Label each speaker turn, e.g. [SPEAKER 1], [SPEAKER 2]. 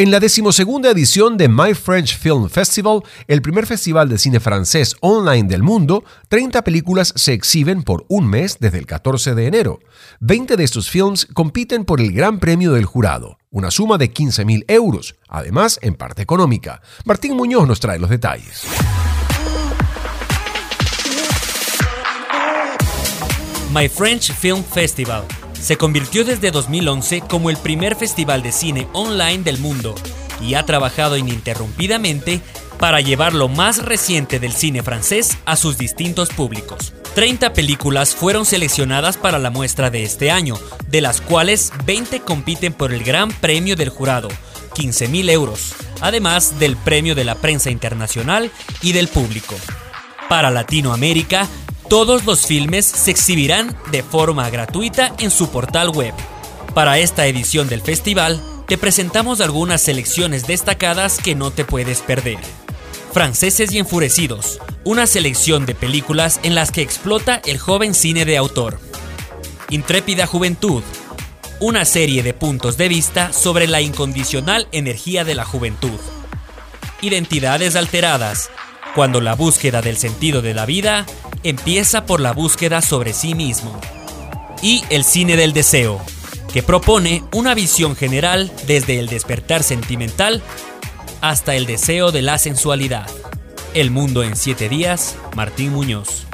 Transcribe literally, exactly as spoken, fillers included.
[SPEAKER 1] En la decimosegunda edición de My French Film Festival, el primer festival de cine francés online del mundo, treinta películas se exhiben por un mes desde el catorce de enero. veinte de estos films compiten por el Gran Premio del Jurado, una suma de quince mil euros, además en parte económica. Martín Muñoz nos trae los detalles.
[SPEAKER 2] My French Film Festival se convirtió desde dos mil once como el primer festival de cine online del mundo y ha trabajado ininterrumpidamente para llevar lo más reciente del cine francés a sus distintos públicos. treinta películas fueron seleccionadas para la muestra de este año, de las cuales veinte compiten por el Gran Premio del Jurado, quince mil euros, además del Premio de la Prensa Internacional y del público. Para Latinoamérica, todos los filmes se exhibirán de forma gratuita en su portal web. Para esta edición del festival, te presentamos algunas selecciones destacadas que no te puedes perder. Franceses y enfurecidos, una selección de películas en las que explota el joven cine de autor. Intrépida juventud, una serie de puntos de vista sobre la incondicional energía de la juventud. Identidades alteradas, cuando la búsqueda del sentido de la vida empieza por la búsqueda sobre sí mismo. Y el cine del deseo, que propone una visión general desde el despertar sentimental hasta el deseo de la sensualidad. El mundo en siete días, Martín Muñoz.